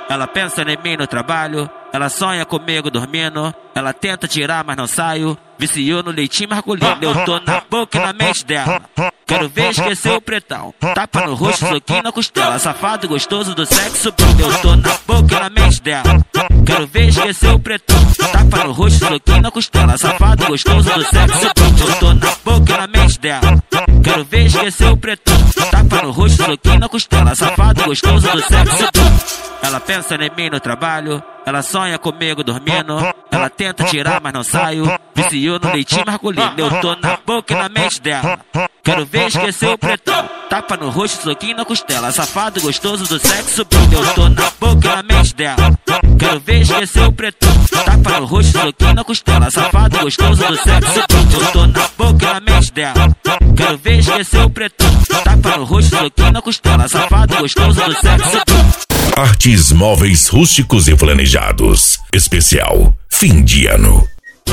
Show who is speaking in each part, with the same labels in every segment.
Speaker 1: Ela pensa em mim no trabalho, ela sonha comigo dormindo. Ela tenta tirar, mas não saio. Viciou no leitinho masculino, eu tô na boca e na mente dela. Quero ver esquecer o pretão. Tapa no rosto, soquinho na costela. Safado gostoso do sexo, eu tô na boca e na mente dela. Quero ver esquecer o pretão. Tapa no rosto, soquinho na costela. Safado gostoso do sexo, eu tô na boca e na mente dela. Quero ver esquecer o pretão. Tapa no rosto, soquinho na costela. Safado gostoso do sexo. Ela pensa em mim no trabalho, ela sonha comigo dormindo. Ela tenta tirar, mas não saio. Viciou no leitinho masculino, eu tô na boca e na mente dela. Quero ver esquecer o pretão. Tapa no rosto, soquinho na costela. Safado gostoso do sexo, eu tô na boca e na mente dela. Quero ver esquecer o pretão. Tapa no rosto, soquinho na costela. Safado gostoso do sexo, eu tô na boca e na mente dela. Quero ver esquecer o pretão. Tapa no rosto, soquinho na costela. Safado gostoso do sexo.
Speaker 2: Artes móveis rústicos e planejados. Especial fim de ano.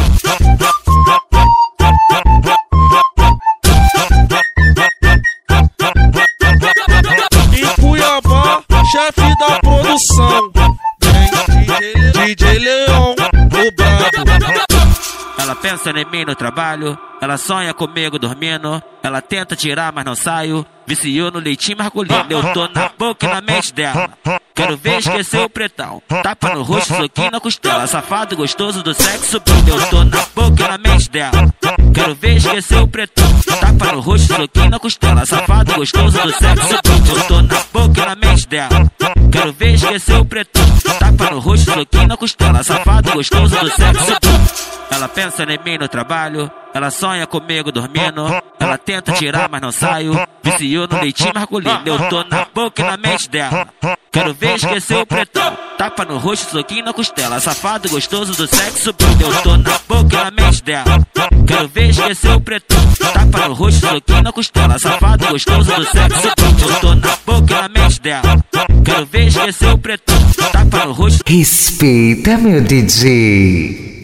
Speaker 3: Em Cuiabá, chefe da produção, DJ Leão, o brabo.
Speaker 1: Ela pensa em mim no trabalho, ela sonha comigo dormindo. Ela tenta tirar, mas não saio. Viciou no leitinho masculino, eu tô na boca e na mente dela. Quero ver esquecer o pretão. Tapa no rosto, soquinho na costela. Safado gostoso do sexo, eu tô na boca e na mente dela. Quero ver esquecer o pretão. Tapa no rosto, soquinho na costela. Safado gostoso do sexo, eu tô na boca e na mente dela. Quero ver esquecer o pretão. Tapa no rosto, soquinho na costela. Safado gostoso do sexo. Ela pensa em mim no trabalho, ela sonha comigo dormindo. Ela tenta tirar, mas não saio. Viciou no leitinho masculino, eu tô na boca e na mente dela. Quero ver esquecer o pretão. Tapa no rosto, soquinho na costela. Safado gostoso do sexo, eu tô na boca e na mente dela. Quero ver esquecer o pretão. Tapa no rosto, soquinho na costela. Safado gostoso do sexo, eu tô na boca e na mente dela. Quero ver esquecer o pretão. Tapa no rosto.
Speaker 4: Respeita, meu DJ.